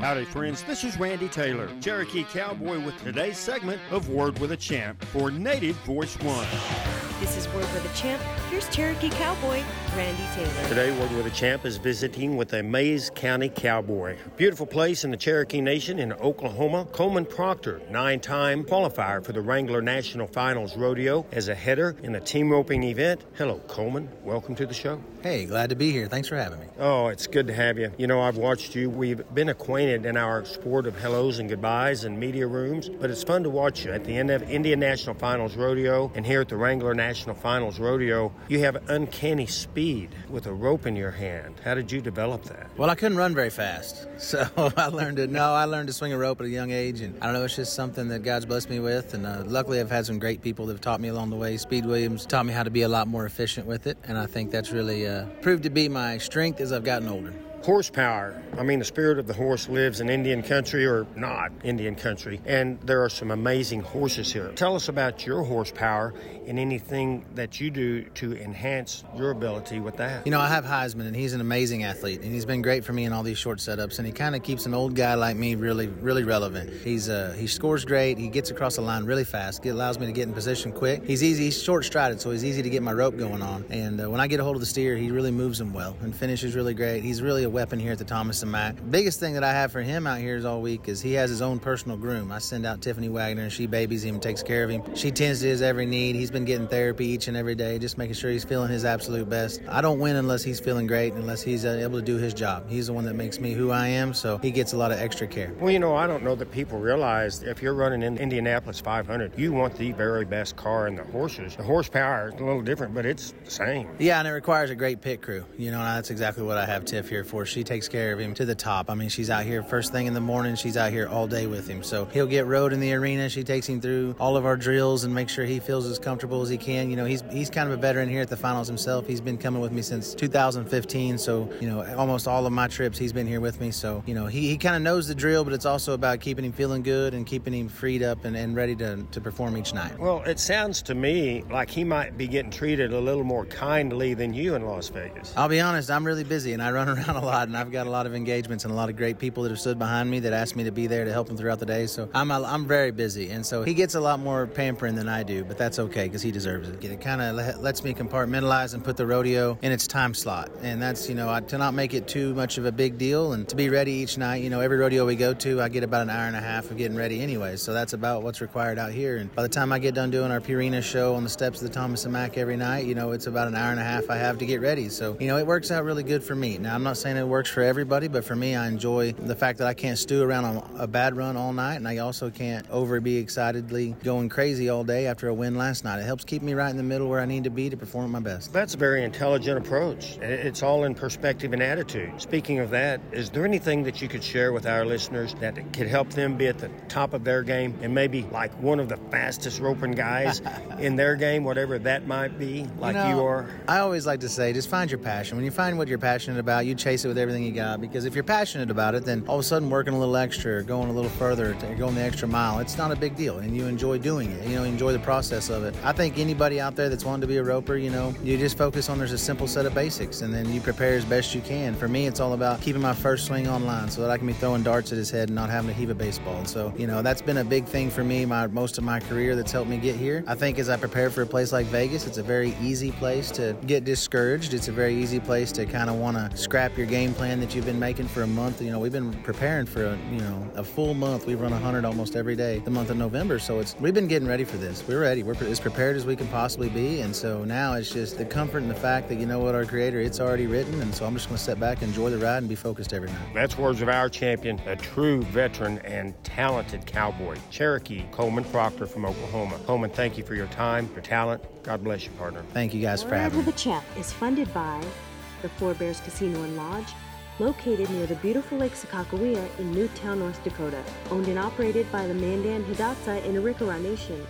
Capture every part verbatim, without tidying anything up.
Howdy, friends. This is Randy Taylor, Cherokee Cowboy, with today's segment of Word with a Champ for Native Voice One. This is Word with a Champ. Here's Cherokee Cowboy, Randy Taylor. Today, Word with a Champ is visiting with a Mayes County cowboy. Beautiful place in the Cherokee Nation in Oklahoma. Coleman Proctor, nine-time qualifier for the Wrangler National Finals Rodeo as a header in the team roping event. Hello, Coleman. Welcome to the show. Hey, glad to be here. Thanks for having me. Oh, it's good to have you. You know, I've watched you. We've been acquainted in our sport of hellos and goodbyes and media rooms, but it's fun to watch you at the end of Indian National Finals Rodeo and here at the Wrangler National Finals Rodeo. You have uncanny speed with a rope in your hand. How did you develop that? Well, I couldn't run very fast, so I learned to, no, I learned to swing a rope at a young age, and I don't know, it's just something that God's blessed me with, and uh, luckily I've had some great people that have taught me along the way. Speed Williams taught me how to be a lot more efficient with it, and I think that's really uh, proved to be my strength as I've gotten older. Horsepower. I mean, the spirit of the horse lives in Indian country, or not Indian country, and there are some amazing horses here. Tell us about your horsepower and anything that you do to enhance your ability with that. You know, I have Heisman, and he's an amazing athlete, and he's been great for me in all these short setups, and he kind of keeps an old guy like me really, really relevant. He's uh, he scores great. He gets across the line really fast. It allows me to get in position quick. He's easy. He's short-strided, so he's easy to get my rope going on, and uh, when I get a hold of the steer, he really moves him well and finishes really great. He's really a weapon here at the Thomas and Mack. Biggest thing that I have for him out here is all week is he has his own personal groom. I send out Tiffany Wagner, and she babies him, takes care of him. She tends to his every need. He's been getting therapy each and every day, just making sure he's feeling his absolute best. I don't win unless he's feeling great, unless he's uh, able to do his job. He's the one that makes me who I am, so he gets a lot of extra care. Well, you know, I don't know that people realize if you're running in Indianapolis five hundred, you want the very best car and the horses. The horsepower is a little different, but it's the same. Yeah, and it requires a great pit crew. You know, and that's exactly what I have Tiff here for. She takes care of him to the top. I mean, she's out here first thing in the morning. She's out here all day with him. So he'll get rode in the arena. She takes him through all of our drills and makes sure he feels as comfortable as he can. You know, he's he's kind of a veteran here at the finals himself. He's been coming with me since two thousand fifteen. So, you know, almost all of my trips, he's been here with me. So, you know, he, he kind of knows the drill, but it's also about keeping him feeling good and keeping him freed up and, and ready to, to perform each night. Well, it sounds to me like he might be getting treated a little more kindly than you in Las Vegas. I'll be honest, I'm really busy and I run around a lot, and I've got a lot of engagements and a lot of great people that have stood behind me that asked me to be there to help him throughout the day. So I'm I'm very busy, and so he gets a lot more pampering than I do, but that's okay because he deserves it. It kind of lets me compartmentalize and put the rodeo in its time slot, and that's, you know, I, to not make it too much of a big deal and to be ready each night. You know, every rodeo we go to, I get about an hour and a half of getting ready anyway, so that's about what's required out here. And by the time I get done doing our Purina show on the steps of the Thomas and Mack every night, you know, it's about an hour and a half I have to get ready. So, you know, it works out really good for me. Now, I'm not saying it works for everybody, but for me, I enjoy the fact that I can't stew around on a bad run all night, and I also can't over be excitedly going crazy all day after a win last night. It helps keep me right in the middle where I need to be to perform my best. That's a very intelligent approach. It's all in perspective and attitude. Speaking of that, is there anything that you could share with our listeners that could help them be at the top of their game and maybe like one of the fastest roping guys in their game, whatever that might be, like you, know, you are? I always like to say, just find your passion. When you find what you're passionate about, you chase it with everything you got, because if you're passionate about it, then all of a sudden working a little extra or going a little further, going the extra mile, it's not a big deal, and you enjoy doing it. You know, enjoy the process of it. I think anybody out there that's wanting to be a roper, you know, you just focus on there's a simple set of basics, and then you prepare as best you can. For me, it's all about keeping my first swing on line so that I can be throwing darts at his head and not having to heave a baseball. And so, you know, that's been a big thing for me my most of my career that's helped me get here. I think as I prepare for a place like Vegas, it's a very easy place to get discouraged. It's a very easy place to kind of want to scrap your game plan that you've been making for a month. You know, we've been preparing for a, you know, a full month. We've run one hundred almost every day the month of November. So it's we've been getting ready for this. We're ready. We're as prepared as we can possibly be. And so now it's just the comfort and the fact that, you know what, our Creator, it's already written. And so I'm just going to sit back, enjoy the ride, and be focused every night. That's words of our champion, a true veteran and talented cowboy, Cherokee Coleman Proctor from Oklahoma. Coleman, thank you for your time, your talent. God bless you, partner. Thank you guys for Word having me. with a Champ is funded by the Four Bears Casino and Lodge, located near the beautiful Lake Sakakawea in Newtown, North Dakota. Owned and operated by the Mandan Hidatsa in Arikara Nation.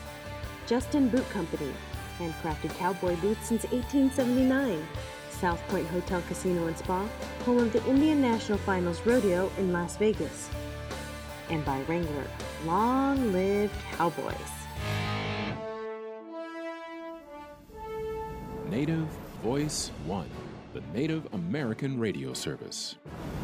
Justin Boot Company, handcrafted cowboy boots since eighteen seventy-nine. South Point Hotel Casino and Spa, home of the Indian National Finals Rodeo in Las Vegas. And by Wrangler, long live cowboys. Native Voice One, the Native American radio service.